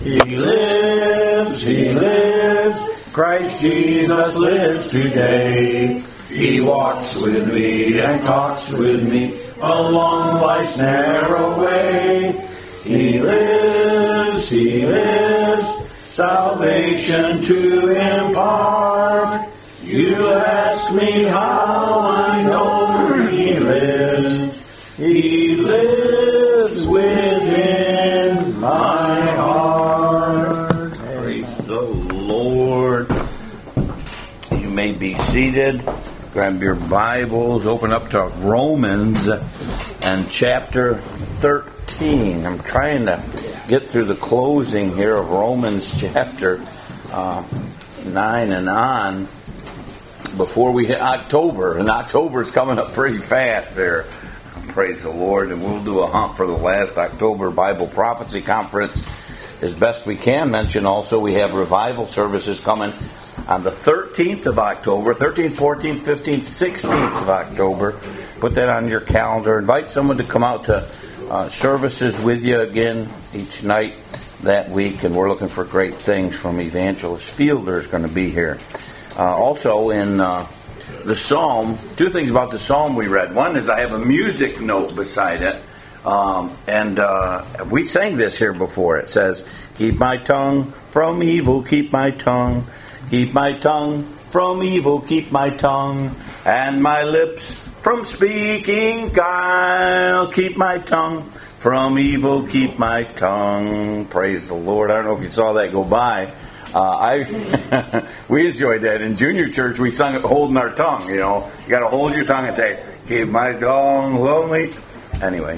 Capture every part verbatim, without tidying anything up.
He lives, He lives, Christ Jesus lives today. He walks with me and talks with me along life's narrow way. He lives, He lives, salvation to impart. You ask me how I know He lives. He lives within my heart. Praise the Lord. You may be seated. Grab your Bibles. Open up to Romans and chapter thirteen. I'm trying to get through the closing here of Romans chapter uh, nine and on before we hit October. And October is coming up pretty fast there. Praise the Lord. And we'll do a hunt for the last October Bible Prophecy Conference as best we can. Mention also we have revival services coming on the thirteenth of October, thirteenth, fourteenth, fifteenth, sixteenth of October. Put that on your calendar. Invite someone to come out to uh, services with you again each night that week. And we're looking for great things from Evangelist Fielder is going to be here. Uh, also in uh, the Psalm, two things about the Psalm we read. One is I have a music note beside it. Um, and uh, we sang this here before. It says, keep my tongue from evil, keep my tongue. Keep my tongue from evil, keep my tongue. And my lips from speaking guile. Keep my tongue from evil, keep my tongue. Praise the Lord. I don't know if you saw that go by. Uh, I we enjoyed that in junior church. We sung it holding our tongue. You know, you got to hold your tongue and say, "Keep my tongue lonely." Anyway,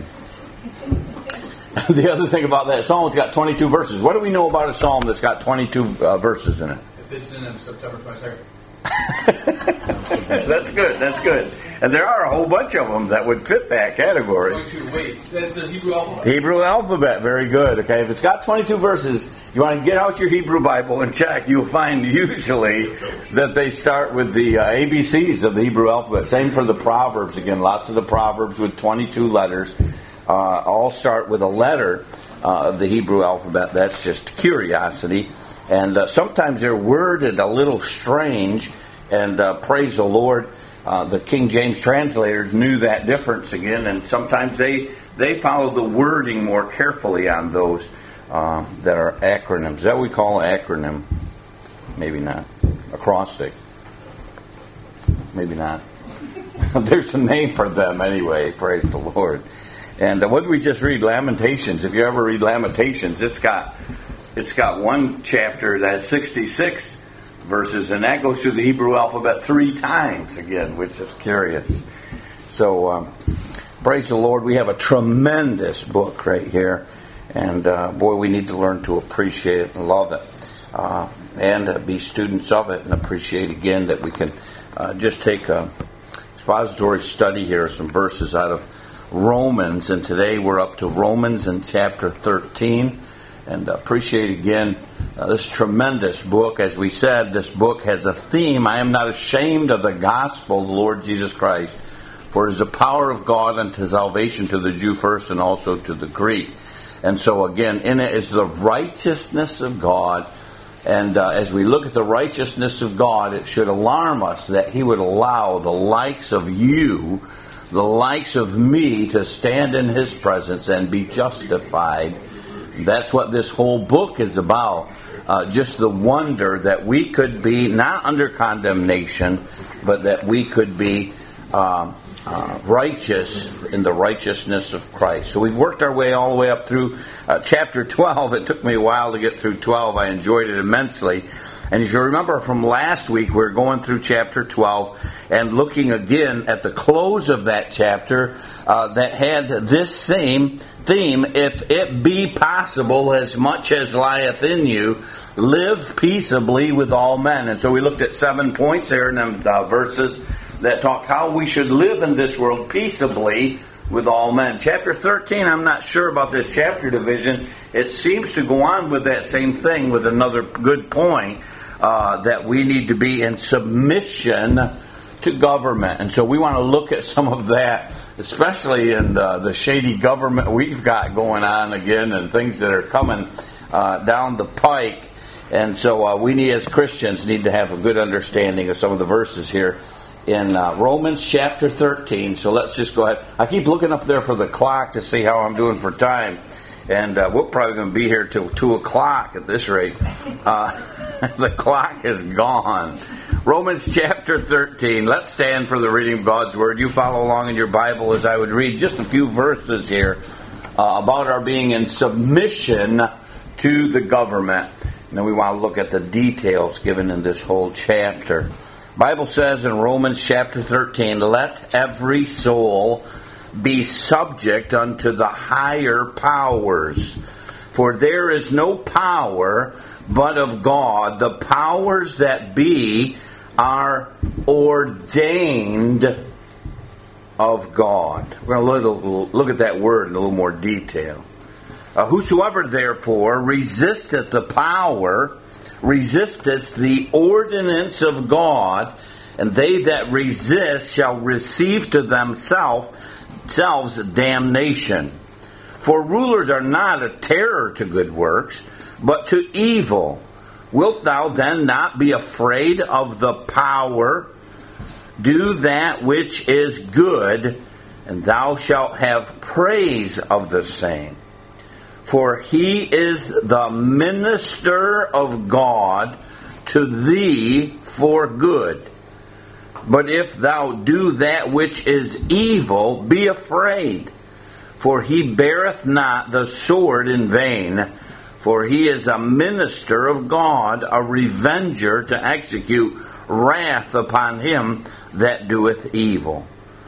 the other thing about that psalm, it's got twenty-two verses. What do we know about a psalm that's got twenty-two uh, verses in it? It fits in on September twenty-second. That's good. That's good. And there are a whole bunch of them that would fit that category. twenty-two, wait, that's the Hebrew alphabet. Hebrew alphabet, very good. Okay, if it's got twenty-two verses, you want to get out your Hebrew Bible and check. You'll find usually that they start with the uh, A B Cs of the Hebrew alphabet. Same for the Proverbs. Again, lots of the Proverbs with twenty-two letters uh, all start with a letter uh, of the Hebrew alphabet. That's just curiosity. And uh, sometimes they're worded a little strange. And uh, praise the Lord, uh, the King James translators knew that difference again. And sometimes they they follow the wording more carefully on those uh, that are acronyms. Is that what we call an acronym? Maybe not. Acrostic. Maybe not. There's a name for them anyway. Praise the Lord. And uh, what did we just read? Lamentations. If you ever read Lamentations, it's got it's got one chapter that has sixty-six verses, and that goes through the Hebrew alphabet three times again, which is curious. So, um, praise the Lord. We have a tremendous book right here, and uh, boy, we need to learn to appreciate it and love it, uh, and uh, be students of it, and appreciate again that we can uh, just take a expository study here, some verses out of Romans, and today we're up to Romans in chapter thirteen. And appreciate again uh, this tremendous book. As we said, this book has a theme. I am not ashamed of the gospel of the Lord Jesus Christ, for it is the power of God unto salvation to the Jew first and also to the Greek. And so again, in it is the righteousness of God. And uh, as we look at the righteousness of God, it should alarm us that He would allow the likes of you, the likes of me, to stand in His presence and be justified. That's what this whole book is about. Uh, just the wonder that we could be not under condemnation, but that we could be uh, uh, righteous in the righteousness of Christ. So we've worked our way all the way up through uh, chapter twelve. It took me a while to get through twelve. I enjoyed it immensely. And if you remember from last week, we were going through chapter twelve and looking again at the close of that chapter uh, that had this same theme: if it be possible, as much as lieth in you, live peaceably with all men. And so we looked at seven points there in them uh, verses that talk how we should live in this world peaceably with all men. Chapter thirteen, I'm not sure about this chapter division. It seems to go on with that same thing with another good point, uh, that we need to be in submission to government. And so we want to look at some of that, especially in the, the shady government we've got going on again, and things that are coming uh, down the pike. And so uh, we need, as Christians, need to have a good understanding of some of the verses here in uh, Romans chapter thirteen. So let's just go ahead. I keep looking up there for the clock to see how I'm doing for time. And uh, we're probably going to be here till two o'clock at this rate. Uh, the clock is gone. Romans chapter thirteen. Let's stand for the reading of God's Word. You follow along in your Bible as I would read just a few verses here uh, about our being in submission to the government. And then we want to look at the details given in this whole chapter. The Bible says in Romans chapter thirteen, let every soul be subject unto the higher powers. For there is no power but of God. The powers that be are ordained of God. We're going to look, look at that word in a little more detail. Uh, whosoever therefore resisteth the power, resisteth the ordinance of God, and they that resist shall receive to themselves Selves damnation. For rulers are not a terror to good works, but to evil. Wilt thou then not be afraid of the power? Do that which is good, and thou shalt have praise of the same. For he is the minister of God to thee for good. But if thou do that which is evil, be afraid. For he beareth not the sword in vain. For he is a minister of God, a revenger to execute wrath upon him that doeth evil.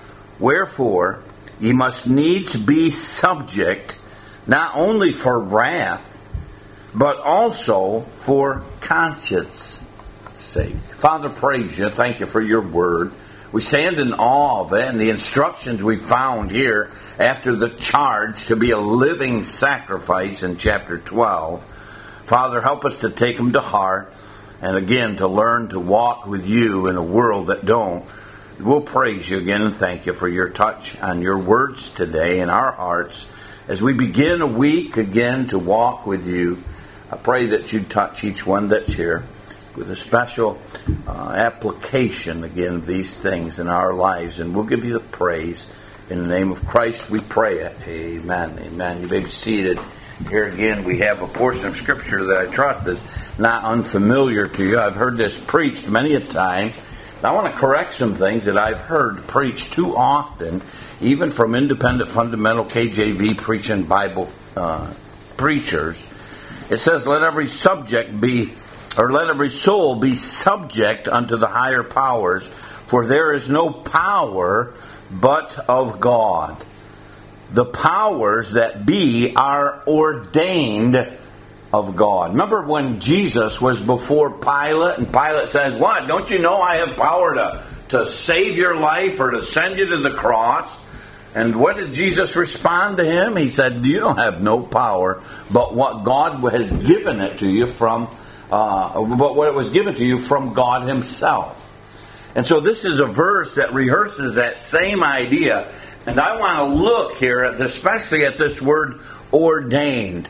Wherefore ye must needs be subject, not only for wrath, but also for conscience sake. Father, praise you. Thank you for your word. We stand in awe of it and the instructions we found here after the charge to be a living sacrifice in chapter twelve. Father, help us to take them to heart and again to learn to walk with you in a world that don't. We'll praise you again and thank you for your touch on your words today in our hearts as we begin a week again to walk with you. I pray that you touch each one that's here with a special uh, application, again, of these things in our lives. And we'll give you the praise. In the name of Christ, we pray it. Amen. Amen. You may be seated. Here again, we have a portion of Scripture that I trust is not unfamiliar to you. I've heard this preached many a time. I want to correct some things that I've heard preached too often, even from independent fundamental K J V preaching Bible uh, preachers. It says, let every subject be Or let every soul be subject unto the higher powers, for there is no power but of God. The powers that be are ordained of God. Remember when Jesus was before Pilate, and Pilate says, what? Don't you know I have power to, to save your life or to send you to the cross? And what did Jesus respond to him? He said, you don't have no power, but what God has given it to you from Uh, but what it was given to you from God himself. And so this is a verse that rehearses that same idea. And I want to look here, at the, especially at this word ordained.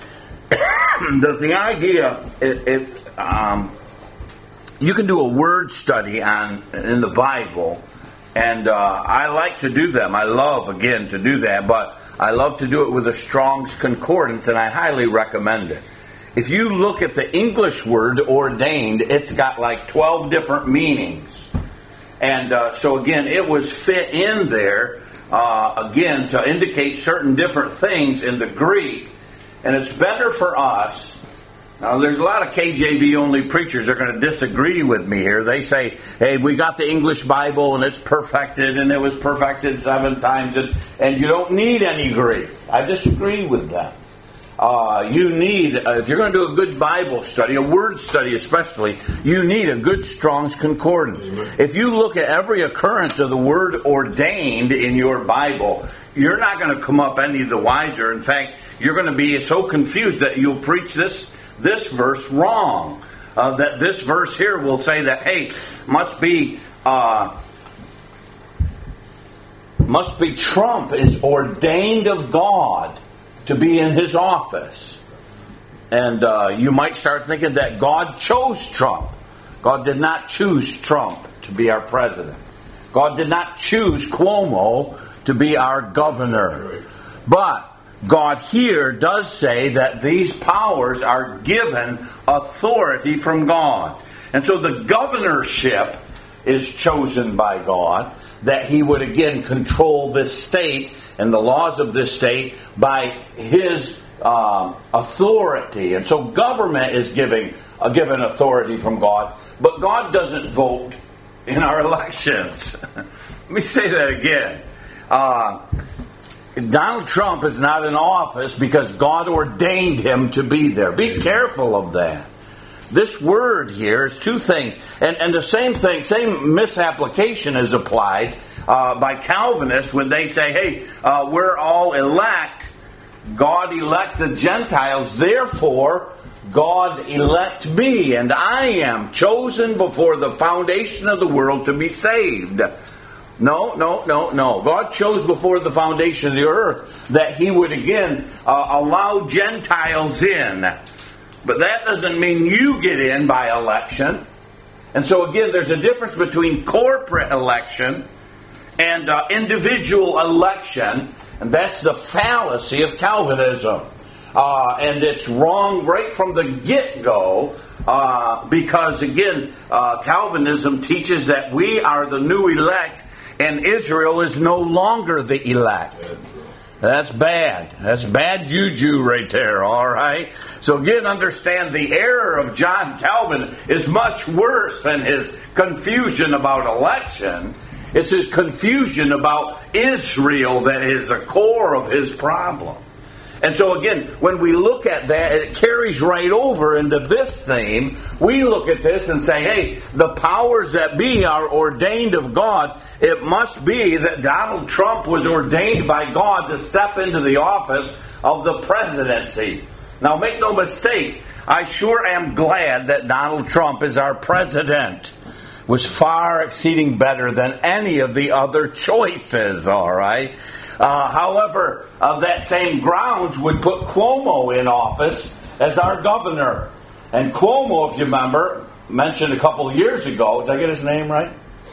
the, the idea, it, it, um, you can do a word study on in the Bible. And uh, I like to do them. I love, again, to do that. But I love to do it with a Strong's Concordance, and I highly recommend it. If you look at the English word ordained, it's got like twelve different meanings. And uh, so again, it was fit in there, uh, again, to indicate certain different things in the Greek. And it's better for us. Now, there's a lot of K J V only preachers that are going to disagree with me here. They say, hey, we got the English Bible and it's perfected and it was perfected seven times and, and you don't need any Greek. I disagree with them. Uh, you need, uh, if you're going to do a good Bible study, a word study especially, you need a good Strong's Concordance. Mm-hmm. If you look at every occurrence of the word ordained in your Bible, you're not going to come up any the wiser. In fact, you're going to be so confused that you'll preach this this verse wrong. Uh, that this verse here will say that, hey, must be uh, must be Trump is ordained of God to be in his office. and uh, you might start thinking that God chose Trump. God did not choose Trump to be our president. God did not choose Cuomo to be our governor. But God here does say that these powers are given authority from God. And so the governorship is chosen by God, that he would again control this state and the laws of this state by his uh, authority. And so government is giving uh, given authority from God, but God doesn't vote in our elections. Let me say that again. Uh, Donald Trump is not in office because God ordained him to be there. Be careful of that. This word here is two things. And, and the same thing, same misapplication is applied uh, by Calvinists when they say, hey, uh, we're all elect. God elect the Gentiles. Therefore, God elect me. And I am chosen before the foundation of the world to be saved. No, no, no, no. God chose before the foundation of the earth that he would again uh, allow Gentiles in. But that doesn't mean you get in by election. And so again, there's a difference between corporate election and uh, individual election. And that's the fallacy of Calvinism. Uh, and it's wrong right from the get-go. Uh, because again, uh, Calvinism teaches that we are the new elect and Israel is no longer the elect. That's bad. That's bad juju right there, all right? So again, understand the error of John Calvin is much worse than his confusion about election. It's his confusion about Israel that is the core of his problem. And so again, when we look at that, it carries right over into this theme. We look at this and say, hey, the powers that be are ordained of God. It must be that Donald Trump was ordained by God to step into the office of the presidency. Now, make no mistake, I sure am glad that Donald Trump is our president. Was far exceeding better than any of the other choices, all right? Uh, however, uh, that same grounds would put Cuomo in office as our governor. And Cuomo, if you remember, mentioned a couple of years ago, did I get his name right?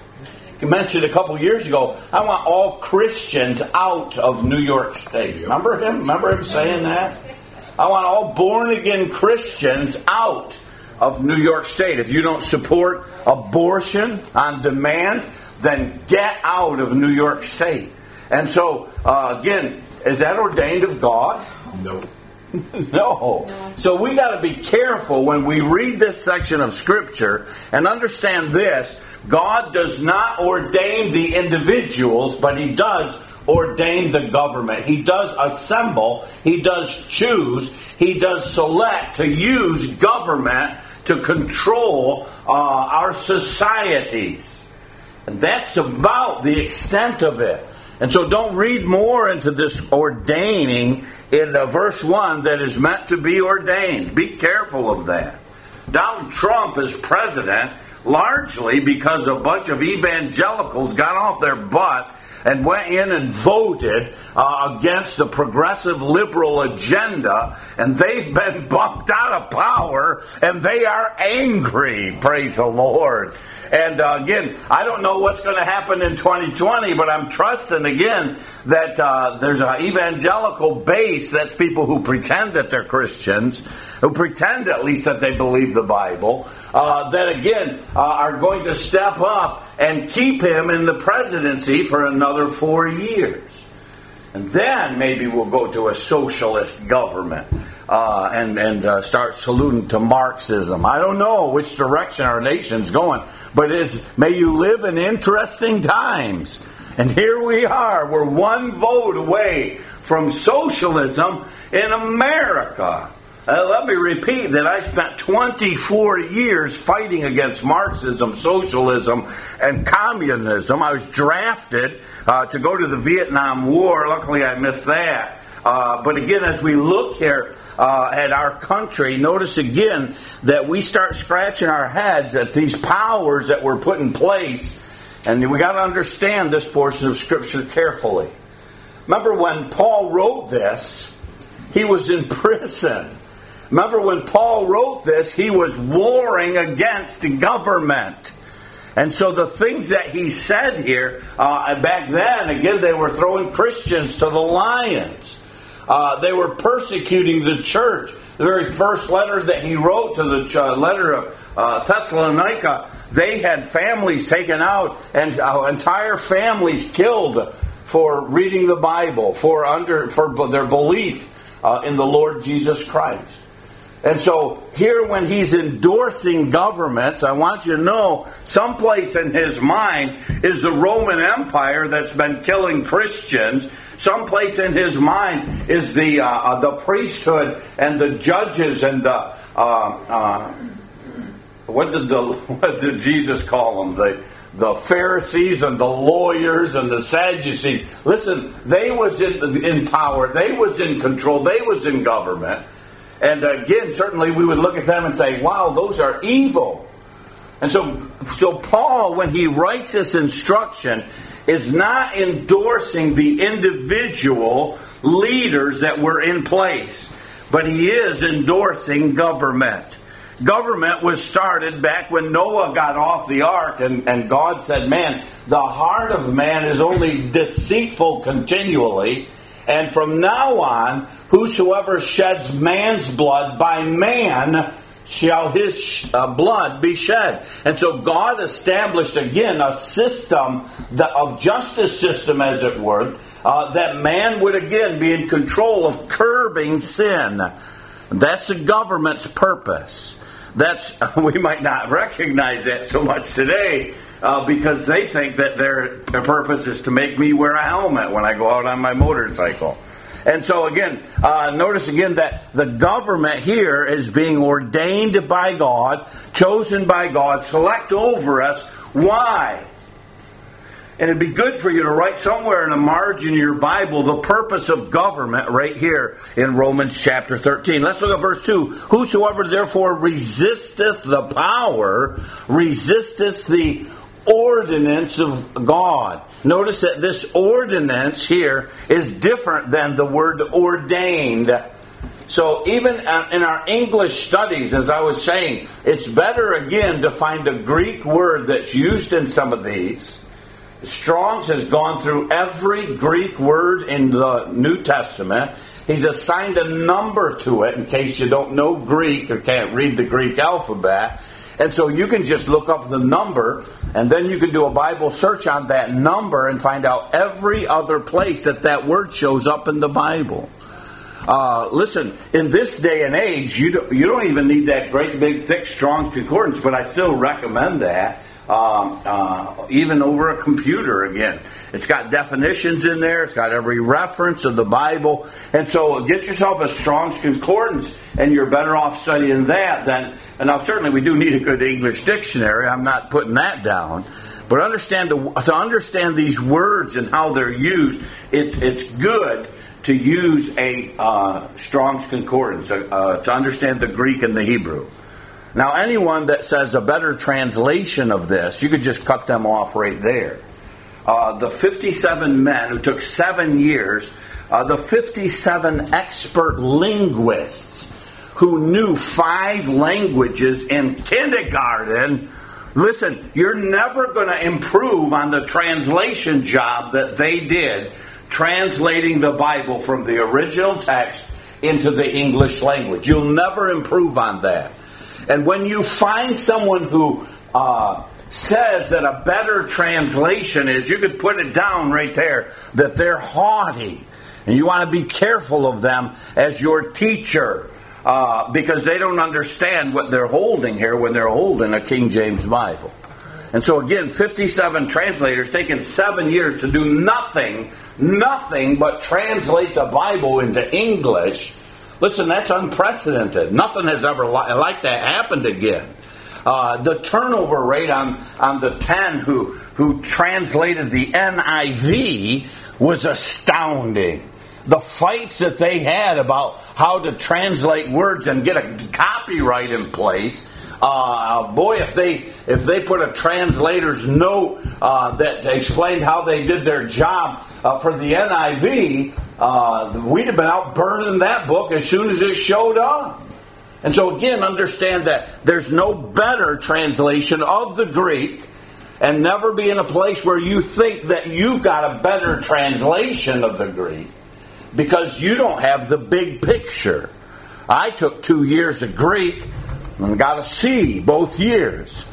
He mentioned a couple of years ago, I want all Christians out of New York State. Remember him? Remember him saying that? I want all born-again Christians out of New York State. If you don't support abortion on demand, then get out of New York State. And so, uh, again, is that ordained of God? No. no. No. So we got to be careful when we read this section of Scripture and understand this. God does not ordain the individuals, but He does ordain the government. He does assemble. He does choose. He does select to use government to control uh, our societies. And that's about the extent of it. And so don't read more into this ordaining in uh, verse one that is meant to be ordained. Be careful of that. Donald Trump is president largely because a bunch of evangelicals got off their butt and went in and voted uh, against the progressive liberal agenda, and they've been bumped out of power, and they are angry, praise the Lord. And uh, again, I don't know what's going to happen in twenty twenty, but I'm trusting again that uh, there's an evangelical base, that's people who pretend that they're Christians, who pretend at least that they believe the Bible, uh, that again uh, are going to step up and keep him in the presidency for another four years. And then maybe we'll go to a socialist government. Uh, and and uh, start saluting to Marxism. I don't know which direction our nation's going, but it is, may you live in interesting times. And here we are. We're one vote away from socialism in America. Uh, let me repeat that I spent twenty-four years fighting against Marxism, socialism, and communism. I was drafted uh, to go to the Vietnam War. Luckily, I missed that. Uh, but again, as we look here uh, at our country, notice again that we start scratching our heads at these powers that were put in place. And we got to understand this portion of Scripture carefully. Remember when Paul wrote this, he was in prison. Remember when Paul wrote this, he was warring against the government. And so the things that he said here, uh, back then, again, they were throwing Christians to the lions. Uh, they were persecuting the church. The very first letter that he wrote to the uh, letter of uh, Thessalonica, they had families taken out and uh, entire families killed for reading the Bible, for under for their belief uh, in the Lord Jesus Christ. And so here when he's endorsing governments, I want you to know someplace in his mind is the Roman Empire that's been killing Christians. Someplace in his mind is the uh, uh, the priesthood and the judges and the uh, uh, what did the what did Jesus call them? The the Pharisees and the lawyers and the Sadducees. Listen, they was in in power. They was in control. They was in government. And again, certainly we would look at them and say, wow, those are evil. And so, so Paul, when he writes this instruction, is not endorsing the individual leaders that were in place, but he is endorsing government. Government was started back when Noah got off the ark, and, and God said, man, the heart of man is only deceitful continually. And from now on, whosoever sheds man's blood, by man shall his uh, blood be shed. And so God established again a system that, of justice system, as it were, uh, that man would again be in control of curbing sin. That's the government's purpose. That's we might not recognize that so much today. Uh, because they think that their, their purpose is to make me wear a helmet when I go out on my motorcycle. And so again, uh, notice again that the government here is being ordained by God, chosen by God, select over us. Why? And it'd be good for you to write somewhere in the margin of your Bible the purpose of government right here in Romans chapter thirteen. Let's look at verse two. Whosoever therefore resisteth the power, resisteth the ordinance of God. Notice that this ordinance here is different than the word ordained. So even in our English studies, as I was saying, it's better again to find a Greek word that's used in some of these. Strong's has gone through every Greek word in the New Testament. He's assigned a number to it in case you don't know Greek or can't read the Greek alphabet. And so you can just look up the number, and then you can do a Bible search on that number and find out every other place that that word shows up in the Bible. Uh, listen, in this day and age, you don't, you don't even need that great, big, thick, Strong's Concordance, but I still recommend that, um, uh, even over a computer again. It's got definitions in there. It's got every reference of the Bible. And so get yourself a Strong's Concordance, and you're better off studying that than... And now certainly we do need a good English dictionary. I'm not putting that down. But understand to, to understand these words and how they're used, it's it's good to use a uh, Strong's Concordance, uh, to understand the Greek and the Hebrew. Now anyone that says a better translation of this, you could just cut them off right there. Uh, the fifty-seven men who took seven years, uh, the fifty-seven expert linguists who knew five languages in kindergarten. Listen, you're never going to improve on the translation job that they did, translating the Bible from the original text into the English language. You'll never improve on that. And when you find someone who uh, says that a better translation is, you could put it down right there, that they're haughty. And you want to be careful of them as your teacher. Uh, because they don't understand what they're holding here when they're holding a King James Bible. And so again, fifty-seven translators taking seven years to do nothing, nothing but translate the Bible into English. Listen, that's unprecedented. Nothing has ever li- like that happened again. Uh, the turnover rate on, on the ten who, who translated the N I V was astounding. The fights that they had about how to translate words and get a copyright in place. Uh, boy, if they if they put a translator's note uh, that explained how they did their job uh, for the N I V, uh, we'd have been out burning that book as soon as it showed up. And so again, understand that there's no better translation of the Greek, and never be in a place where you think that you've got a better translation of the Greek, because you don't have the big picture. I took two years of Greek and got a C both years.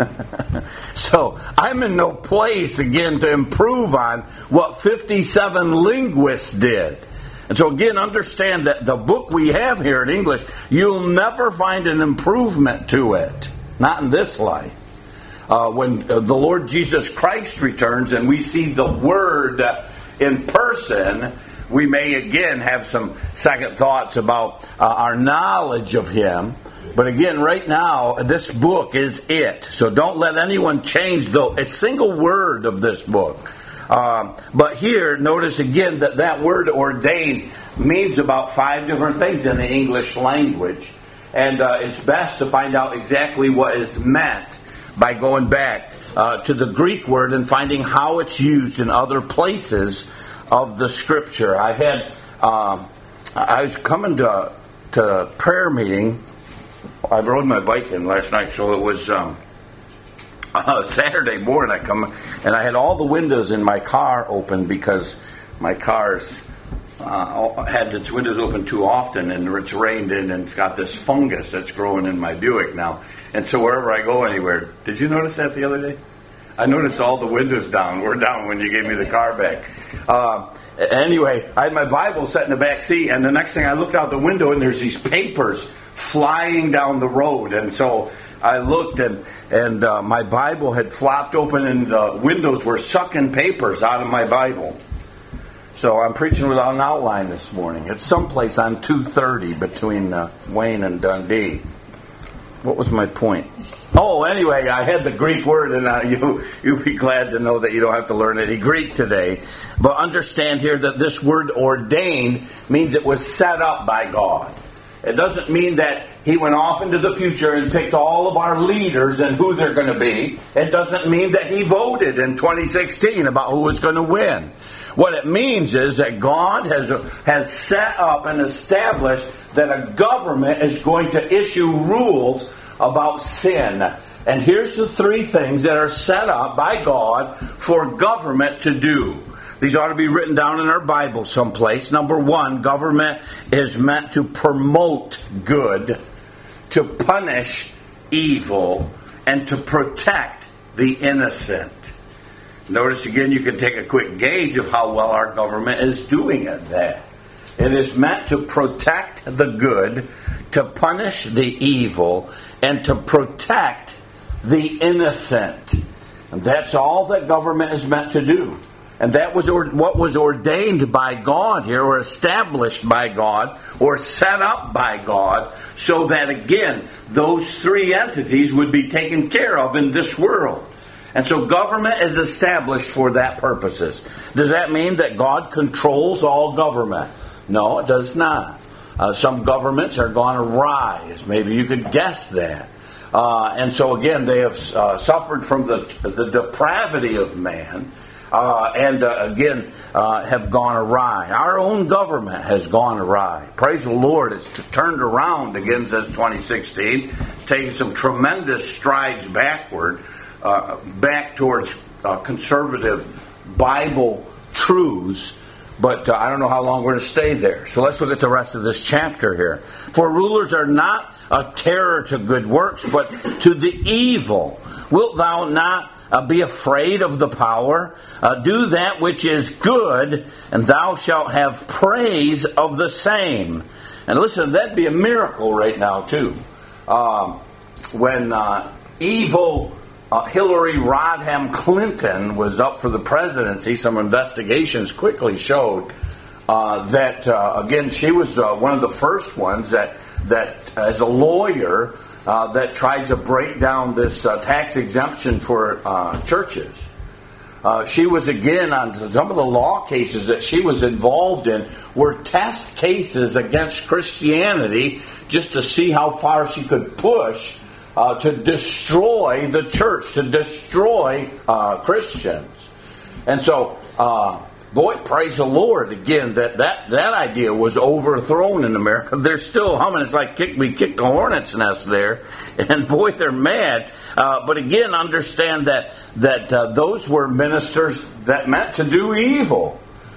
So I'm in no place, again, to improve on what fifty-seven linguists did. And so again, understand that the book we have here in English, you'll never find an improvement to it. Not in this life. Uh, when uh, the Lord Jesus Christ returns and we see the Word uh, in person, we may again have some second thoughts about uh, our knowledge of Him. But again, right now, this book is it. So don't let anyone change the a single word of this book. Um, but here, notice again that that word ordained means about five different things in the English language. And uh, it's best to find out exactly what is meant by going back uh, to the Greek word and finding how it's used in other places of the Scripture. I had, um, I was coming to to prayer meeting. I rode my bike in last night, so it was um, uh, Saturday morning. I come and I had all the windows in my car open because my car's uh, had its windows open too often, and it's rained in, and it's got this fungus that's growing in my Buick now. And so wherever I go anywhere, did you notice that the other day? I noticed all the windows down. We're down when you gave me the car back. Uh, anyway, I had my Bible set in the back seat, and the next thing I looked out the window, and there's these papers flying down the road. And so I looked, and and uh, my Bible had flopped open, and the windows were sucking papers out of my Bible. So I'm preaching without an outline this morning. It's someplace on two thirty between uh, Wayne and Dundee. What was my point? Oh, anyway, I had the Greek word, and uh, you, you'll be glad to know that you don't have to learn any Greek today. But understand here that this word ordained means it was set up by God. It doesn't mean that He went off into the future and picked all of our leaders and who they're going to be. It doesn't mean that He voted in twenty sixteen about who was going to win. What it means is that God has, has set up and established that a government is going to issue rules about sin. And here's the three things that are set up by God for government to do. These ought to be written down in our Bible someplace. Number one, government is meant to promote good, to punish evil, and to protect the innocent. Notice again, you can take a quick gauge of how well our government is doing at that. It is meant to protect the good, to punish the evil, and to protect the innocent. And that's all that government is meant to do. And that was what was ordained by God here, or established by God, or set up by God, so that again, those three entities would be taken care of in this world. And so government is established for that purposes. Does that mean that God controls all government? No, it does not. Uh, some governments are gone awry, as maybe you could guess that. Uh, and so again, they have uh, suffered from the, the depravity of man, uh, and uh, again, uh, have gone awry. Our own government has gone awry. Praise the Lord, it's turned around again since twenty sixteen, taking some tremendous strides backward. Uh, back towards uh, conservative Bible truths, but uh, I don't know how long we're going to stay there. So let's look at the rest of this chapter here. For rulers are not a terror to good works, but to the evil. Wilt thou not uh, be afraid of the power? Uh, do that which is good, and thou shalt have praise of the same. And listen, that'd be a miracle right now too. Um, when uh, evil Uh, Hillary Rodham Clinton was up for the presidency, some investigations quickly showed uh, that, uh, again, she was uh, one of the first ones that, that as a lawyer, uh, that tried to break down this uh, tax exemption for uh, churches. Uh, she was, again, on some of the law cases that she was involved in were test cases against Christianity just to see how far she could push Uh, to destroy the church, to destroy uh, Christians. And so, uh, boy, praise the Lord again that that, that idea was overthrown in America. They're still humming. It's like kick, we kicked a hornet's nest there, and boy, they're mad. Uh, but again, understand that that uh, those were ministers that meant to do evil.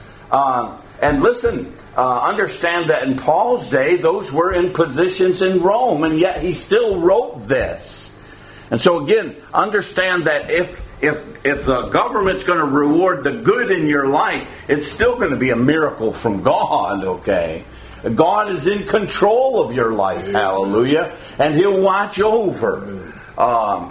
Uh, and listen, uh, understand that in Paul's day, those were in positions in Rome, and yet he still wrote this. And so again, understand that if if if the government's going to reward the good in your life, it's still going to be a miracle from God, okay? God is in control of your life, hallelujah, and He'll watch over. Um,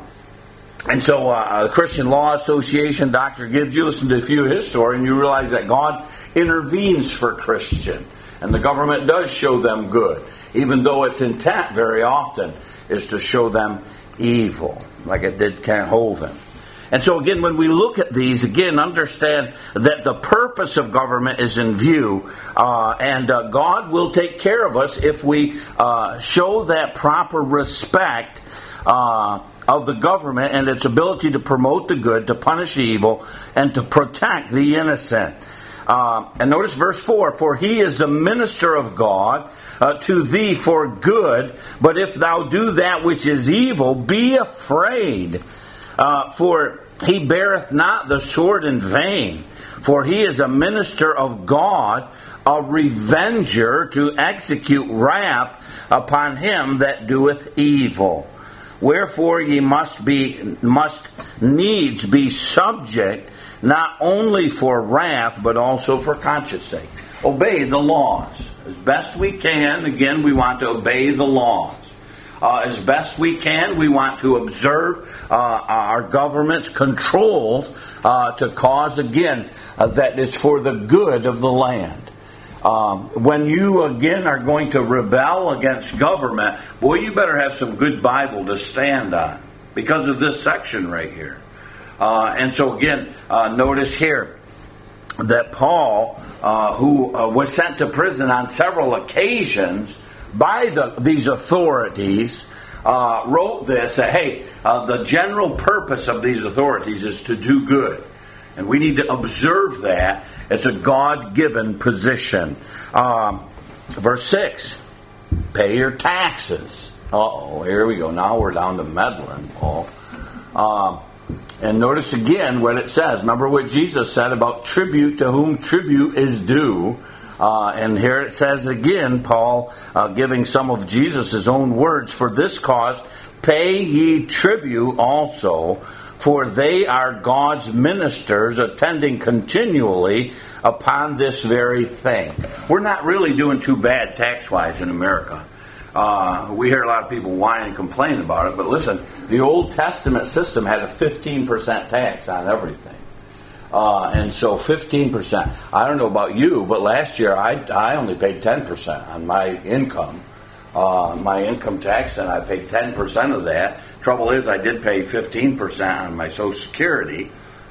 and so uh, the Christian Law Association, Doctor Gibbs, you listen to a few of his story and you realize that God intervenes for Christian. And the government does show them good, even though its intent very often is to show them evil, like it did Kent Hovind. And so again, when we look at these, again, understand that the purpose of government is in view, uh, and uh, God will take care of us if we uh, show that proper respect uh, of the government and its ability to promote the good, to punish evil, and to protect the innocent. Uh, and notice verse four, for he is the minister of God uh, to thee for good, but if thou do that which is evil, be afraid. Uh, for he beareth not the sword in vain, for he is a minister of God, a revenger to execute wrath upon him that doeth evil. Wherefore ye must be must needs be subject, not only for wrath, but also for conscience sake. Obey the laws. As best we can, again, we want to obey the laws. Uh, as best we can, we want to observe uh, our government's controls uh, to cause, again, uh, that it's for the good of the land. Um, when you, again, are going to rebel against government, boy, you better have some good Bible to stand on because of this section right here. Uh, and so, again, uh, notice here that Paul, uh, who uh, was sent to prison on several occasions by the, these authorities, uh, wrote this, that, hey, uh, the general purpose of these authorities is to do good. And we need to observe that. It's a God-given position. Um, verse six, pay your taxes. Uh-oh, here we go. Now we're down to meddling, Paul. Um, and notice again what it says. Remember what Jesus said about tribute to whom tribute is due. Uh, and here it says again, Paul uh, giving some of Jesus' own words, for this cause pay ye tribute also, for they are God's ministers, attending continually upon this very thing. We're not really doing too bad tax-wise in America. Uh, we hear a lot of people whine and complain about it, but listen, the Old Testament system had a fifteen percent tax on everything. Uh, and so fifteen percent. I don't know about you, but last year I, I only paid ten percent on my income. Uh, my income tax, and I paid ten percent of that. Trouble is, I did pay fifteen percent on my Social Security,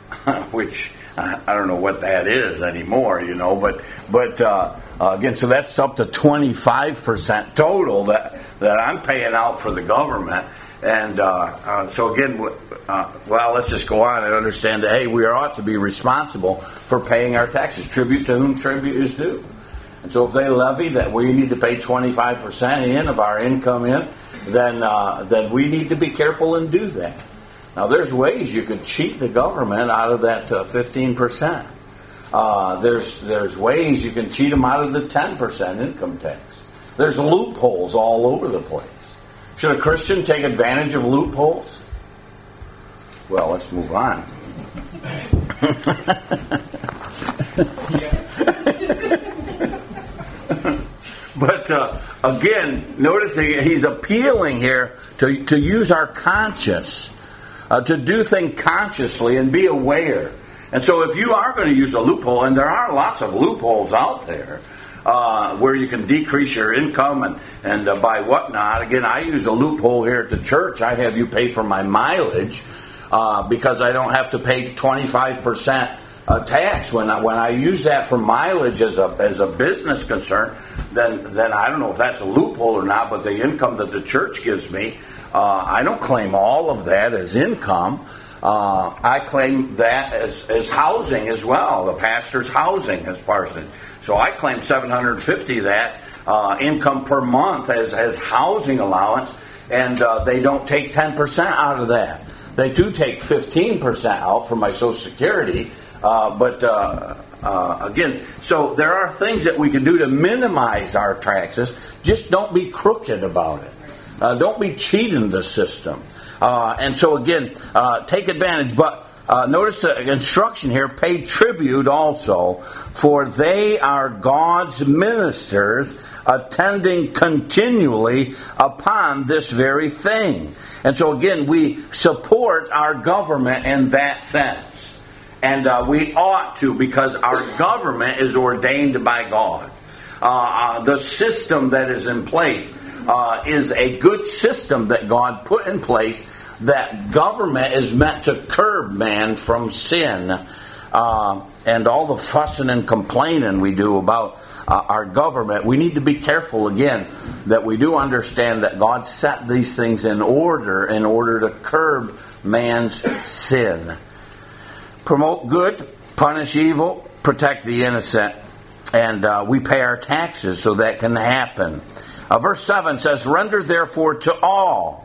which I, I don't know what that is anymore, you know. But but uh, uh, again, so that's up to twenty-five percent total that, that I'm paying out for the government. And uh, uh, so again, uh, well, let's just go on and understand that, hey, we ought to be responsible for paying our taxes. Tribute to whom tribute is due. And so if they levy that we need to pay twenty-five percent in of our income in, then uh, then we need to be careful and do that. Now, there's ways you could cheat the government out of that uh, fifteen percent. Uh, there's there's ways you can cheat them out of the ten percent income tax. There's loopholes all over the place. Should a Christian take advantage of loopholes? Well, let's move on. But uh, again, notice he's appealing here to, to use our conscience, uh, to do things consciously and be aware. And so if you are going to use a loophole, and there are lots of loopholes out there, uh, where you can decrease your income and, and uh, buy whatnot. Again, I use a loophole here at the church. I have you pay for my mileage uh, because I don't have to pay twenty-five percent uh, tax. When I, when I use that for mileage as a as a business concern, then then I don't know if that's a loophole or not, but the income that the church gives me, uh, I don't claim all of that as income. Uh, I claim that as, as housing as well, the pastor's housing as parsonage. So I claim seven hundred fifty of that uh, income per month as, as housing allowance, and uh, they don't take ten percent out of that. They do take fifteen percent out for my Social Security, uh, but uh, uh, again, so there are things that we can do to minimize our taxes. Just don't be crooked about it. Uh, don't be cheating the system. Uh, and so again, uh, take advantage. But uh, notice the instruction here, pay tribute also, for they are God's ministers, attending continually upon this very thing. And so again, we support our government in that sense. And uh, we ought to, because our government is ordained by God. Uh, uh, the system that is in place uh, is a good system that God put in place. That government is meant to curb man from sin. Uh, and all the fussing and complaining we do about uh, our government, we need to be careful again that we do understand that God set these things in order in order to curb man's sin. Promote good, punish evil, protect the innocent, and uh, we pay our taxes so that can happen. Uh, verse seven says, render therefore to all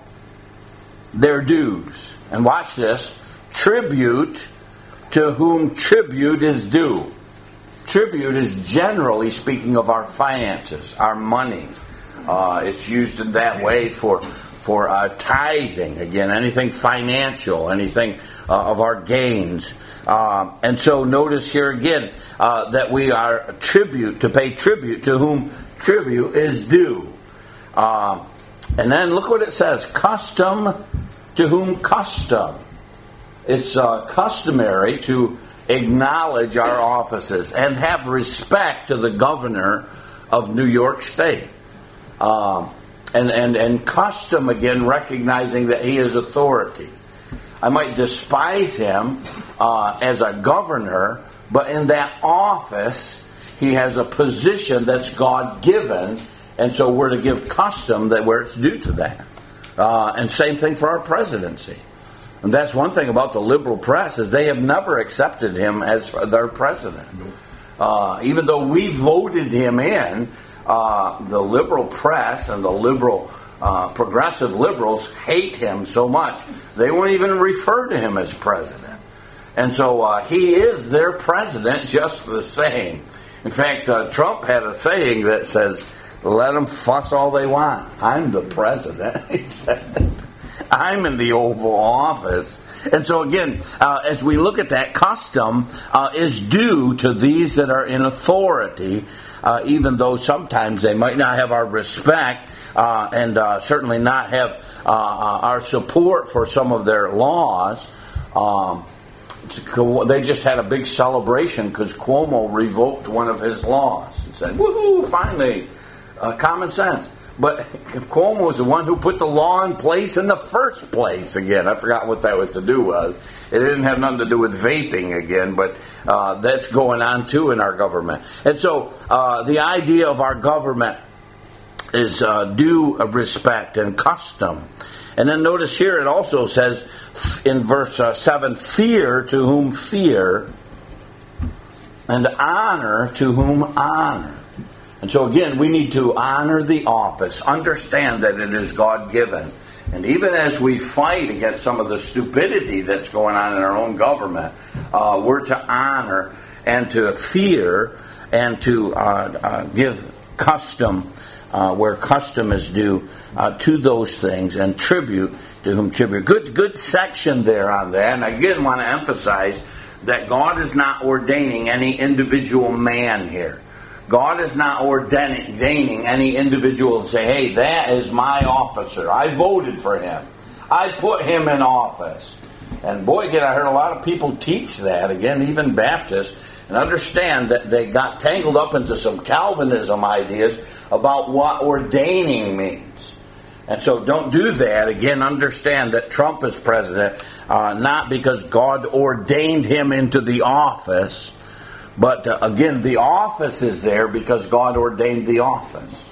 their dues. And watch this, tribute to whom tribute is due. Tribute is generally speaking of our finances, our money. Uh, it's used in that way for for uh, tithing. Again, anything financial, anything uh, of our gains. Uh, and so notice here again uh, that we are a tribute, to pay tribute to whom tribute is due. Uh, and then look what it says, custom to whom custom. It's uh, customary to acknowledge our offices and have respect to the governor of New York State. Uh, and, and, and custom, again, recognizing that he is authority. I might despise him uh, as a governor, but in that office, he has a position that's God-given, and so we're to give custom that where it's due to that. Uh, and same thing for our presidency. And that's one thing about the liberal press, is they have never accepted him as their president. Uh, even though we voted him in, uh, the liberal press and the liberal Uh, progressive liberals hate him so much they won't even refer to him as president. And so uh, he is their president just the same. In fact, uh, Trump had a saying that says, let them fuss all they want. I'm the president. He said, I'm in the Oval Office. And so again, uh, as we look at that, custom uh, is due to these that are in authority, uh, even though sometimes they might not have our respect. Uh, and uh, certainly not have uh, our support for some of their laws. Um, they just had a big celebration because Cuomo revoked one of his laws and said, woohoo, finally, uh, common sense. But Cuomo was the one who put the law in place in the first place. Again, I forgot what that was to do with. It didn't have nothing to do with vaping again, but uh, that's going on too in our government. And so uh, the idea of our government is uh, due respect and custom. And then notice here it also says in verse uh, seven, fear to whom fear, and honor to whom honor. And so again, we need to honor the office, understand that it is God-given. And even as we fight against some of the stupidity that's going on in our own government, uh, we're to honor and to fear and to uh, uh, give custom Uh, where custom is due uh, to those things, and tribute to whom tribute. Good, good section there on that. And I again want to emphasize that God is not ordaining any individual man here. God is not ordaining any individual to say, "Hey, that is my officer. I voted for him. I put him in office." And boy, again, I heard a lot of people teach that. Again, even Baptists, and understand that they got tangled up into some Calvinism ideas about what ordaining means. And so don't do that. Again, understand that Trump is president uh, not because God ordained him into the office, but uh, again, the office is there because God ordained the office.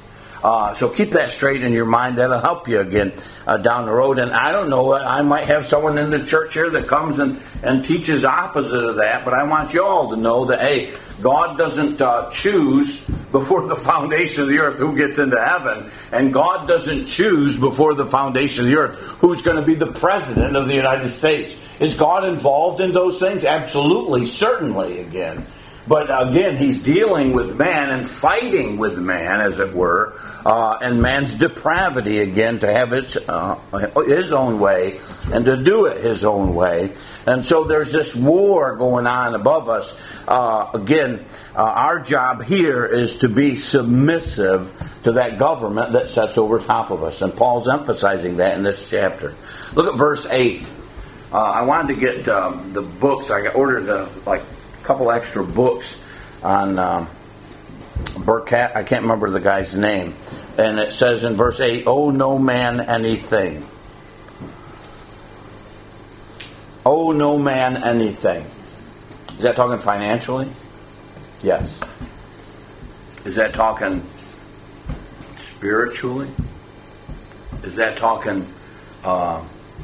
Uh, so keep that straight in your mind. That'll help you again uh, down the road. And I don't know, I might have someone in the church here that comes and, and teaches opposite of that, but I want you all to know that, hey, God doesn't uh, choose before the foundation of the earth who gets into heaven, and God doesn't choose before the foundation of the earth who's going to be the president of the United States. Is God involved in those things? Absolutely, certainly, again. But again, he's dealing with man and fighting with man, as it were, uh, and man's depravity, again, to have its uh, his own way and to do it his own way. And so there's this war going on above us. Uh, again, uh, our job here is to be submissive to that government that sits over top of us. And Paul's emphasizing that in this chapter. Look at verse eight. Uh, I wanted to get um, the books. I ordered uh, like a couple extra books on um, Burkett. I can't remember the guy's name. And it says in verse eight, "Owe no man anything. Owe no man anything." Is that talking financially? Yes. Is that talking spiritually? Is that talking uh,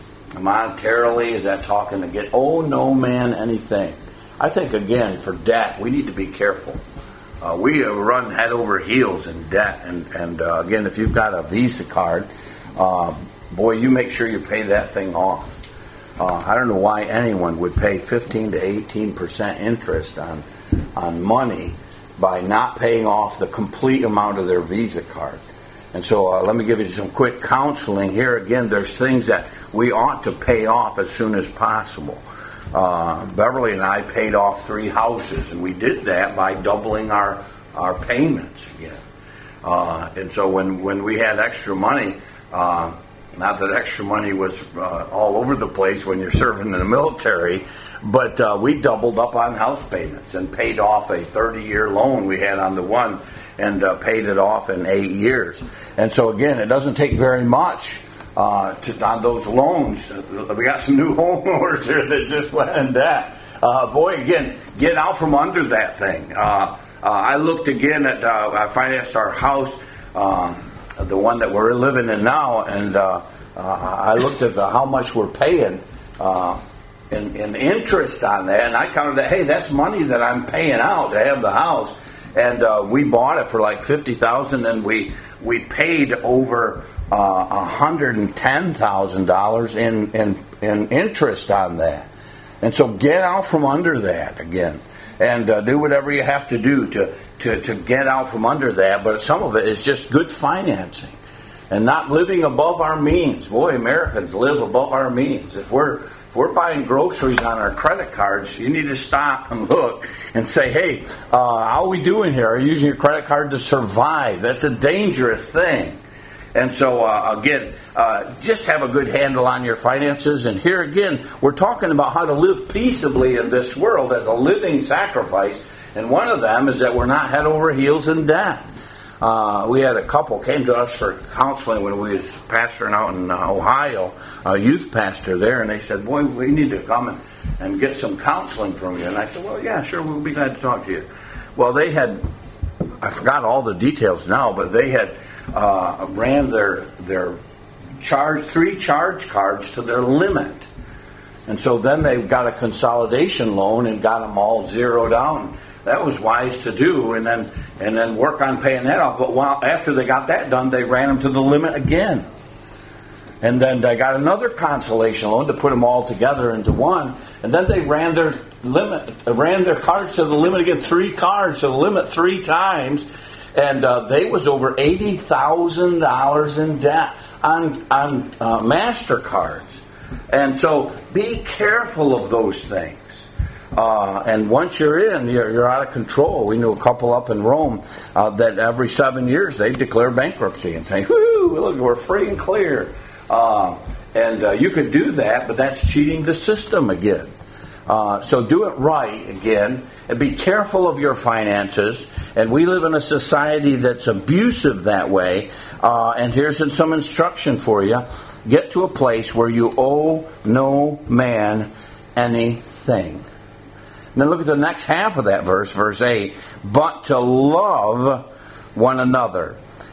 monetarily? Is that talking to get, owe no man anything? I think, again, for debt, we need to be careful. Uh, we run head over heels in debt. And, and uh, again, if you've got a Visa card, uh, boy, you make sure you pay that thing off. Uh, I don't know why anyone would pay fifteen to eighteen percent interest on on money by not paying off the complete amount of their Visa card. And so uh, let me give you some quick counseling here. Again, there's things that we ought to pay off as soon as possible. Uh, Beverly and I paid off three houses, and we did that by doubling our, our payments again. Uh, and so when, when we had extra money, uh, not that extra money was uh, all over the place when you're serving in the military, but uh, we doubled up on house payments and paid off a thirty-year loan we had on the one and uh, paid it off in eight years. And so, again, it doesn't take very much uh, to, on those loans. We got some new homeowners here that just went in debt. Uh, boy, again, get out from under that thing. Uh, uh, I looked again at, uh, I financed our house, um, the one that we're living in now, and uh, uh, I looked at the, how much we're paying uh, in, in interest on that, and I counted that, hey, that's money that I'm paying out to have the house. And uh, we bought it for like fifty thousand dollars, and we we paid over uh, one hundred ten thousand dollars in, in, in interest on that. And so get out from under that again, and uh, do whatever you have to do to, to, to get out from under that. But some of it is just good financing and not living above our means. Boy, Americans live above our means. If we're If we're buying groceries on our credit cards, you need to stop and look and say, hey, uh, how are we doing here? Are you using your credit card to survive? That's a dangerous thing. And so, uh, again, uh, just have a good handle on your finances. And here again, we're talking about how to live peaceably in this world as a living sacrifice. And one of them is that we're not head over heels in debt. Uh, we had a couple came to us for counseling when we was pastoring out in uh, Ohio, a youth pastor there, and they said, boy, we need to come and, and get some counseling from you. And I said, well, yeah, sure, we'll be glad to talk to you. Well, they had, I forgot all the details now, but they had uh, ran their their charge, three charge cards to their limit. And so then they got a consolidation loan and got them all zeroed out. That was wise to do, and then and then work on paying that off. But while after they got that done, they ran them to the limit again. And then they got another consolation loan to put them all together into one. And then they ran their limit, ran their cards to the limit again, three cards to the limit three times, and uh, they was over eighty thousand dollars in debt on on uh, MasterCards. And so be careful of those things. Uh, and once you're in, you're, you're out of control. We knew a couple up in Rome uh, that every seven years they declare bankruptcy and say, whoo, look, we're free and clear. Uh, and uh, you could do that, but that's cheating the system again. Uh, so do it right again, and be careful of your finances. And we live in a society that's abusive that way. Uh, and here's some instruction for you. Get to a place where you owe no man anything. And then look at the next half of that verse, verse eight. But to love one another.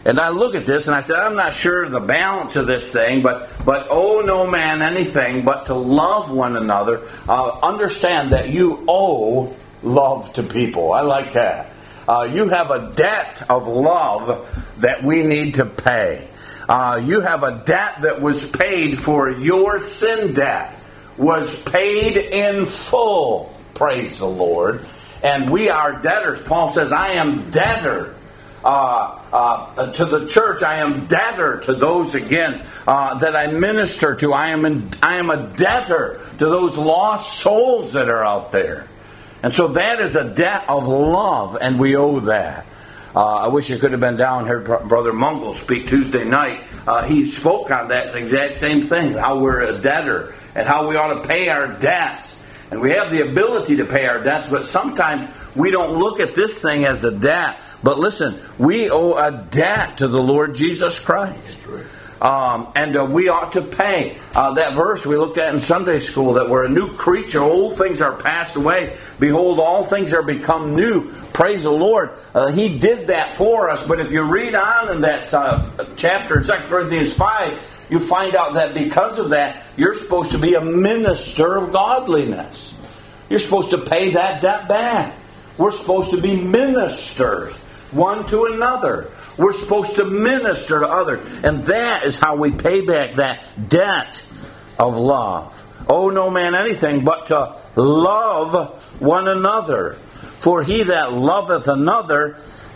And I look at this and I said, I'm not sure the balance of this thing, but but owe no man anything but to love one another. Uh, understand that you owe love to people. I like that. Uh, you have a debt of love that we need to pay. Uh, you have a debt that was paid for. Your sin debt was paid in full. Praise the Lord. And we are debtors. Paul says, I am debtor uh, uh, to the church. I am debtor to those, again, uh, that I minister to. I am, in, I am a debtor to those lost souls that are out there. And so that is a debt of love, and we owe that. Uh, I wish you could have been down here, Brother Mungle speak Tuesday night. Uh, he spoke on that exact same thing, how we're a debtor and how we ought to pay our debts. And we have the ability to pay our debts, but sometimes we don't look at this thing as a debt. But listen, we owe a debt to the Lord Jesus Christ. Um, and uh, we ought to pay. Uh, that verse we looked at in Sunday school, that we're a new creature. Old things are passed away. Behold, all things are become new. Praise the Lord. Uh, he did that for us. But if you read on in that uh, chapter in Second Corinthians five, you find out that because of that, you're supposed to be a minister of godliness. You're supposed to pay that debt back. We're supposed to be ministers one to another. We're supposed to minister to others. And that is how we pay back that debt of love. Owe no man anything but to love one another. For he that loveth another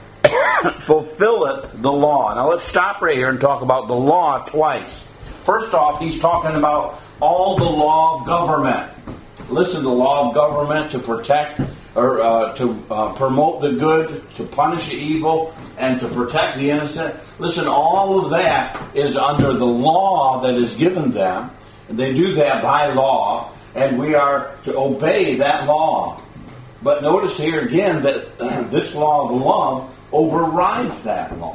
fulfilleth the law. Now let's stop right here and talk about the law twice. First off, he's talking about all the law of government. Listen, the law of government to protect or uh, to uh, promote the good, to punish the evil, and to protect the innocent. Listen, all of that is under the law that is given them. And they do that by law, and we are to obey that law. But notice here again that this law of love overrides that law.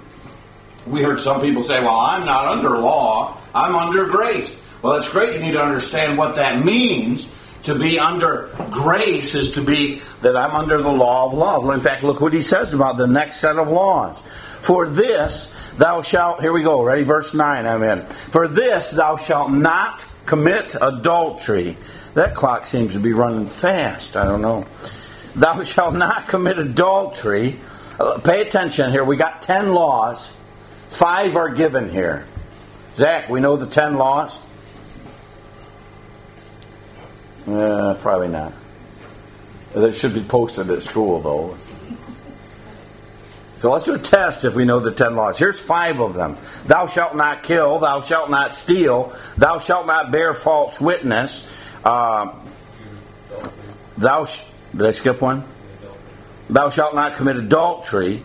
We heard some people say, well, I'm not under law, I'm under grace. Well, that's great. You need to understand what that means. To be under grace is to be that I'm under the law of love. In fact, look what he says about the next set of laws. For this thou shalt, here we go, ready? Verse nine, I'm in. For this thou shalt not commit adultery. That clock seems to be running fast. I don't know. Thou shalt not commit adultery. Pay attention here. We got ten laws. Five are given here. Zach, we know the ten laws? Uh, probably not. They should be posted at school, though. So let's do a test if we know the ten laws. Here's five of them. Thou shalt not kill. Thou shalt not steal. Thou shalt not bear false witness. Uh, thou sh- Did I skip one? Thou shalt not commit adultery.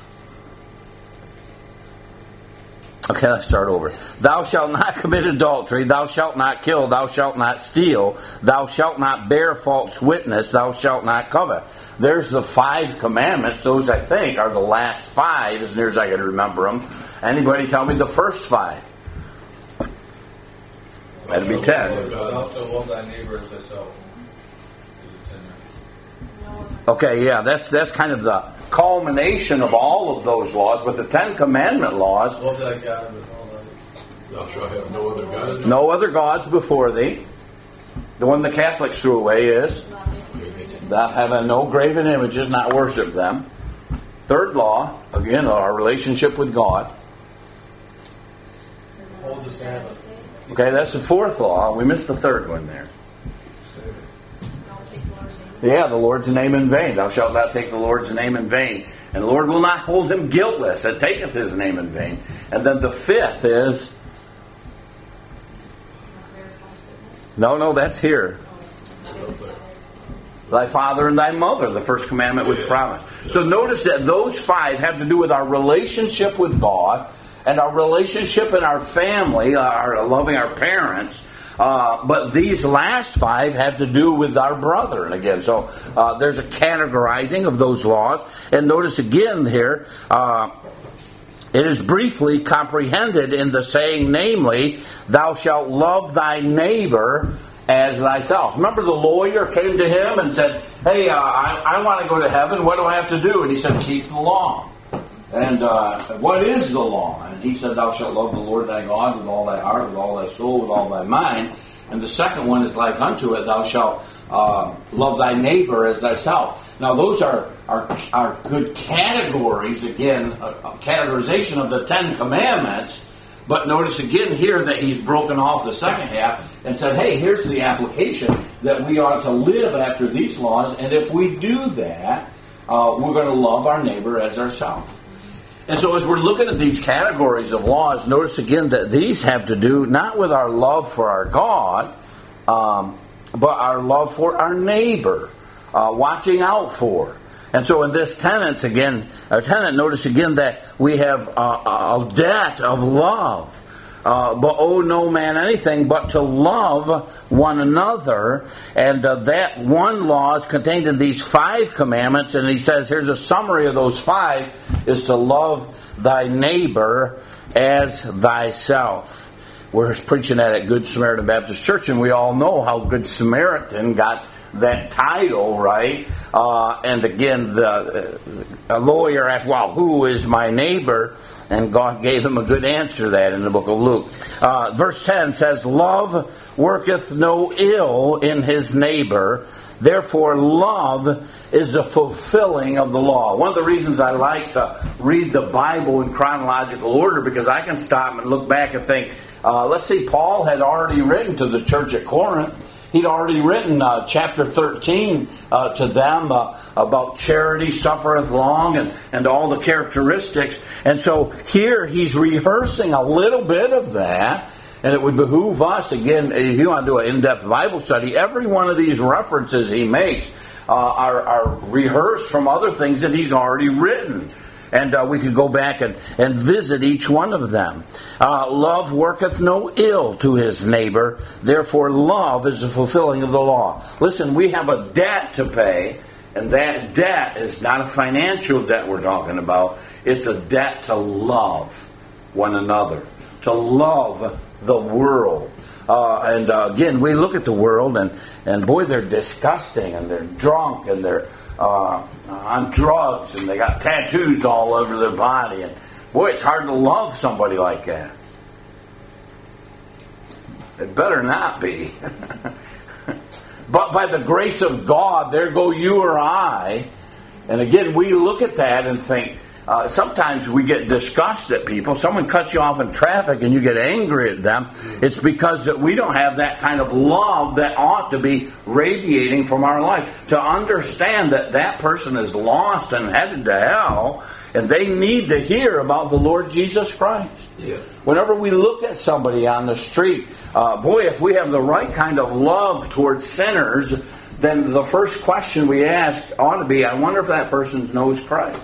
Okay, let's start over. Thou shalt not commit adultery. Thou shalt not kill. Thou shalt not steal. Thou shalt not bear false witness. Thou shalt not covet. There's the five commandments. Those, I think, are the last five, as near as I can remember them. Anybody tell me the first five? That'd be ten. Thou shalt love thy neighbor as thyself. Okay, yeah, that's that's kind of the culmination of all of those laws, but the Ten Commandment laws. Love thy God with all thy. Thou shalt have no other God. No other gods before thee. The one the Catholics threw away is thou have no graven images, not worship them. Third law, again, our relationship with God. Hold the Sabbath. Okay, that's the fourth law. We missed the third one there. Yeah, the Lord's name in vain. Thou shalt not take the Lord's name in vain. And the Lord will not hold him guiltless that taketh his name in vain. And then the fifth is... No, no, that's here. Thy father and thy mother, the first commandment with promise. So notice that those five have to do with our relationship with God and our relationship in our family, our loving our parents. Uh, but these last five have to do with our brother. And again, so uh, there's a categorizing of those laws. And notice again here, uh, it is briefly comprehended in the saying, namely, thou shalt love thy neighbor as thyself. Remember the lawyer came to him and said, hey, uh, I, I want to go to heaven. What do I have to do? And he said, keep the law. And uh, what is the law? And he said, thou shalt love the Lord thy God with all thy heart, with all thy soul, with all thy mind. And the second one is like unto it, thou shalt uh, love thy neighbor as thyself. Now those are, are, are good categories, again, a, a categorization of the Ten Commandments. But notice again here that he's broken off the second half and said, hey, here's the application that we ought to live after these laws. And if we do that, uh, we're going to love our neighbor as ourselves. And so as we're looking at these categories of laws, notice again that these have to do not with our love for our God, um, but our love for our neighbor, uh, watching out for. And so in this tenets, again, our tenet, notice again that we have a, a debt of love. Uh, but owe no man anything but to love one another. And uh, that one law is contained in these five commandments. And he says, here's a summary of those five, is to love thy neighbor as thyself. We're preaching that at Good Samaritan Baptist Church, and we all know how Good Samaritan got that title, right? Uh, and again, the uh, a lawyer asked, well, who is my neighbor? And God gave him a good answer to that in the book of Luke. Uh, verse ten says, love worketh no ill in his neighbor. Therefore, love is the fulfilling of the law. One of the reasons I like to read the Bible in chronological order, because I can stop and look back and think, uh, let's see, Paul had already written to the church at Corinth. He'd already written uh, chapter thirteen uh, to them uh, about charity suffereth long and, and all the characteristics. And so here he's rehearsing a little bit of that. And it would behoove us, again, if you want to do an in-depth Bible study, every one of these references he makes uh, are, are rehearsed from other things that he's already written. And uh, we could go back and, and visit each one of them. Uh, love worketh no ill to his neighbor. Therefore, love is the fulfilling of the law. Listen, we have a debt to pay. And that debt is not a financial debt we're talking about. It's a debt to love one another. To love the world. Uh, and uh, again, we look at the world and, and boy, they're disgusting. And they're drunk and they're Uh, on drugs, and they got tattoos all over their body, and boy, it's hard to love somebody like that. It better not be. But by the grace of God, there go you or I. And again, we look at that and think, uh, sometimes we get disgusted at people. Someone cuts you off in traffic and you get angry at them. It's because that we don't have that kind of love that ought to be radiating from our life. To understand that that person is lost and headed to hell, and they need to hear about the Lord Jesus Christ. Yeah. Whenever we look at somebody on the street, uh, boy, if we have the right kind of love towards sinners, then the first question we ask ought to be, I wonder if that person knows Christ.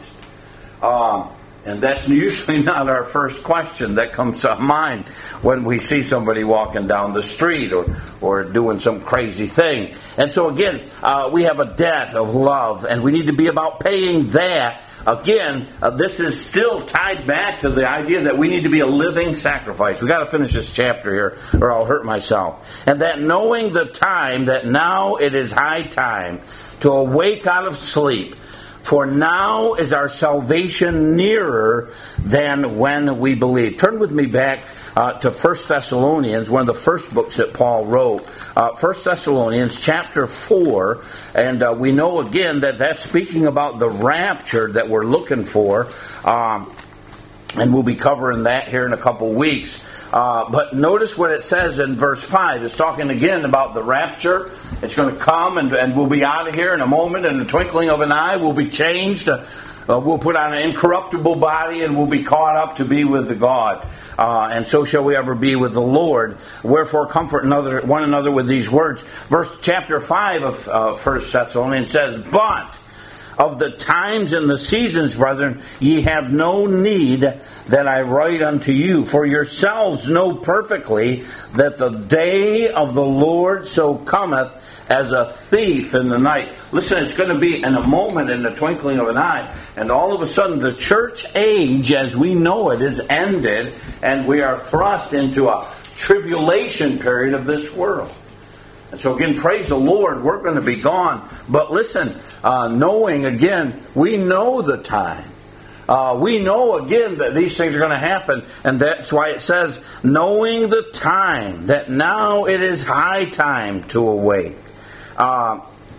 Uh, and that's usually not our first question that comes to mind when we see somebody walking down the street or, or doing some crazy thing. And so again, uh, we have a debt of love, and we need to be about paying that. Again, uh, this is still tied back to the idea that we need to be a living sacrifice. We've got to finish this chapter here, or I'll hurt myself. And that knowing the time, that now it is high time to awake out of sleep, for now is our salvation nearer than when we believed. Turn with me back uh, to First Thessalonians, one of the first books that Paul wrote. Uh, First Thessalonians chapter four. And uh, we know again that that's speaking about the rapture that we're looking for. Um, and we'll be covering that here in a couple weeks. Uh, but notice what it says in verse five. It's talking again about the rapture. It's going to come, and, and we'll be out of here in a moment. In the twinkling of an eye, we'll be changed. Uh, uh, we'll put on an incorruptible body, and we'll be caught up to be with the God. Uh, and so shall we ever be with the Lord. Wherefore comfort another, one another with these words. Verse chapter five of uh, First Thessalonians says, but of the times and the seasons, brethren, ye have no need that I write unto you. For yourselves know perfectly that the day of the Lord so cometh as a thief in the night. Listen, it's going to be in a moment, in the twinkling of an eye. And all of a sudden, the church age, as we know it, is ended. And we are thrust into a tribulation period of this world. And so again, praise the Lord, we're going to be gone. But listen, uh, knowing again, we know the time. Uh, we know, again, that these things are going to happen, and that's why it says, knowing the time, that now it is high time to awake. Uh,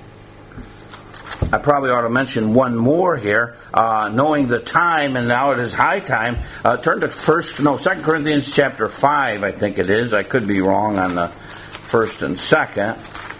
I probably ought to mention one more here. Uh, knowing the time, and now it is high time. Uh, turn to first, no, Second Corinthians chapter five, I think it is. I could be wrong on the first and second.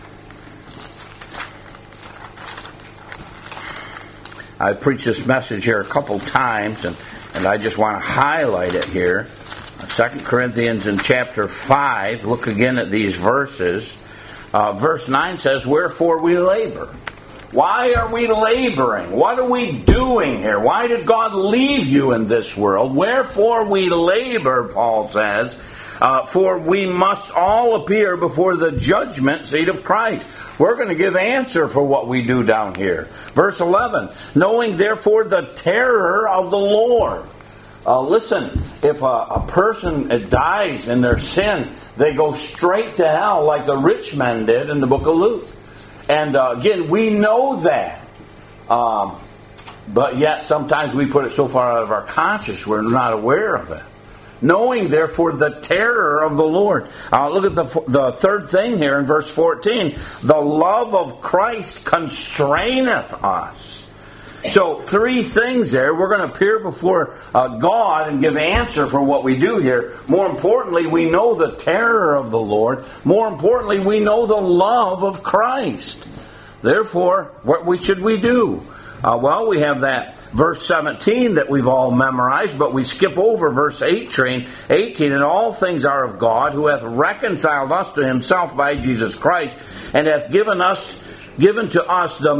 I've preached this message here a couple times, and, and I just want to highlight it here. Second Corinthians in chapter five, look again at these verses. Uh, verse nine says, wherefore we labor. Why are we laboring? What are we doing here? Why did God leave you in this world? Wherefore we labor, Paul says, uh, for we must all appear before the judgment seat of Christ. We're going to give answer for what we do down here. Verse eleven, knowing therefore the terror of the Lord. Uh, listen, if a, a person dies in their sin, they go straight to hell like the rich men did in the book of Luke. And uh, again, we know that. Um, but yet sometimes we put it so far out of our conscience we're not aware of it. Knowing, therefore, the terror of the Lord. Uh, look at the, the third thing here in verse fourteen. The love of Christ constraineth us. So, three things there. We're going to appear before uh, God and give answer for what we do here. More importantly, we know the terror of the Lord. More importantly, we know the love of Christ. Therefore, what we, should we do? Uh, well, we have that verse seventeen that we've all memorized, but we skip over verse eighteen. And all things are of God, who hath reconciled us to himself by Jesus Christ, and hath given us given to us the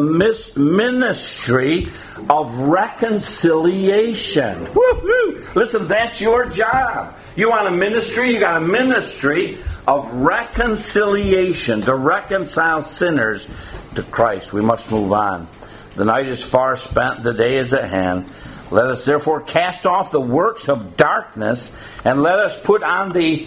ministry of reconciliation. Woo-hoo! Listen, that's your job. You want a ministry? You got a ministry of reconciliation, to reconcile sinners to Christ. We must move on. The night is far spent, the day is at hand. Let us therefore cast off the works of darkness, and let us put on the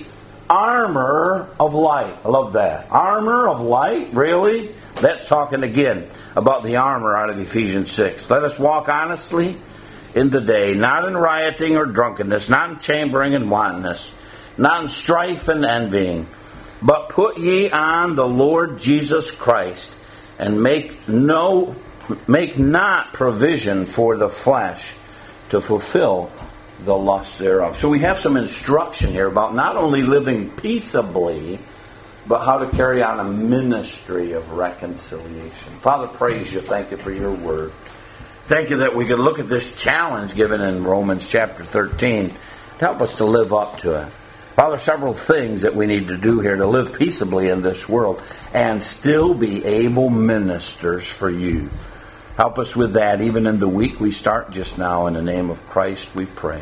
armor of light. I love that. Armor of light? Really? That's talking again about the armor out of Ephesians six. Let us walk honestly in the day, not in rioting or drunkenness, not in chambering and wantonness, not in strife and envying, but put ye on the Lord Jesus Christ, and make no make not provision for the flesh to fulfill the lust thereof. So we have some instruction here about not only living peaceably, but how to carry on a ministry of reconciliation. Father, praise you. Thank you for your word. Thank you that we can look at this challenge given in Romans chapter thirteen to help us to live up to it. Father, several things that we need to do here to live peaceably in this world and still be able ministers for you. Help us with that even in the week we start just now. In the name of Christ we pray.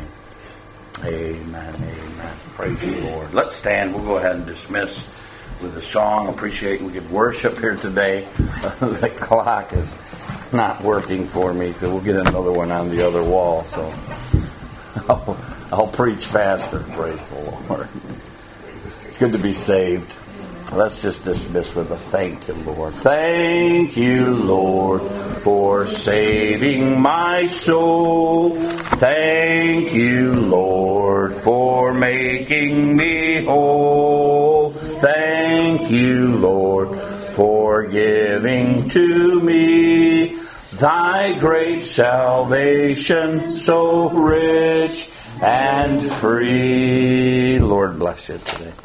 Amen. Amen. Praise you, Lord. Let's stand. We'll go ahead and dismiss with a song. Appreciate we could worship here today. The clock is not working for me, so we'll get another one on the other wall. So I'll, I'll preach faster. Praise the Lord. It's good to be saved. Let's just dismiss with a thank you, Lord. Thank you, Lord, for saving my soul. Thank you, Lord, for making me whole. Thank you, Lord, for giving to me thy great salvation, so rich and free. Lord bless you today.